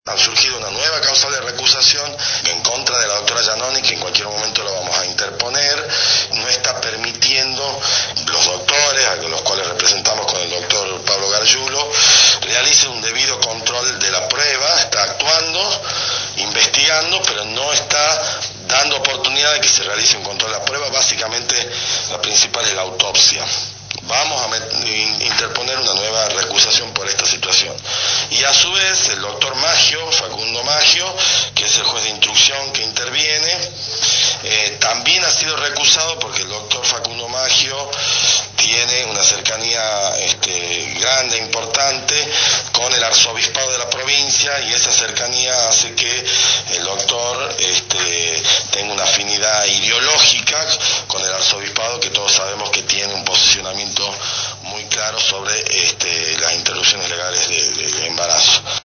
Ha surgido una nueva causal de recusación en contra de la doctora Giannoni, que en cualquier momento lo vamos a interponer. No está permitiendo los doctores, a los cuales representamos con el doctor Pablo Gargiulo, realicen un debido control de la prueba. Está actuando, investigando, pero no está dando oportunidad de que se realice un control de la prueba. Básicamente, la principal es la autopsia. Vamos a interponer una nueva recusación por esta situación. Y a su vez, el doctor Maggio, Facundo Maggio, que es el juez de instrucción que interviene, también ha sido recusado porque el doctor Facundo Maggio tiene una cercanía grande, importante, con el arzobispado de la provincia, y esa cercanía hace que el doctor tenga una afinidad ideológica con el arzobispado, que todos sabemos que tiene un posicionamiento muy claro sobre las interrupciones legales de embarazo.